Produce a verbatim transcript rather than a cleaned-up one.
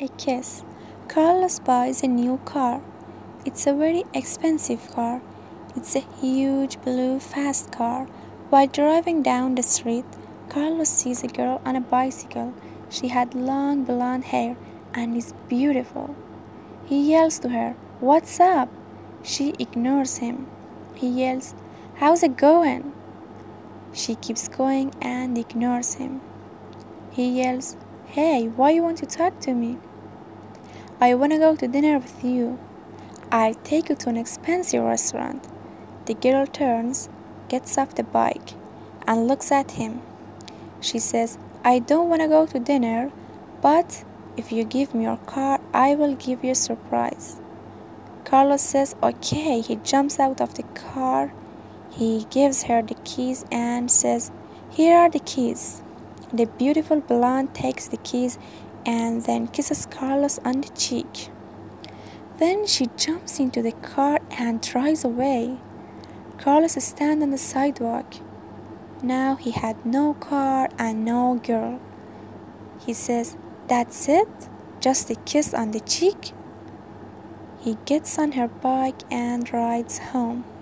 A kiss. Carlos buys a new car. It's a very expensive car. It's a huge blue fast car. While driving down the street, Carlos sees a girl on a bicycle. She had long blonde hair and is beautiful. He yells to her, "What's up?" She ignores him. He yells, "How's it going?" She keeps going and ignores him. He yells, "Hey, why you want to talk to me?" "I wanna go to dinner with you." "I'll take you to an expensive restaurant." The girl turns, gets off the bike, and looks at him. She says, "I don't wanna go to dinner, but if you give me your car, I will give you a surprise." Carlos says, "Okay." He jumps out of the car. He gives her the keys and says, "Here are the keys." The beautiful blonde takes the keys and then kisses Carlos on the cheek. Then she jumps into the car and drives away. Carlos stands on the sidewalk. Now he had no car and no girl. He says, "That's it? Just a kiss on the cheek?" He gets on her bike and rides home.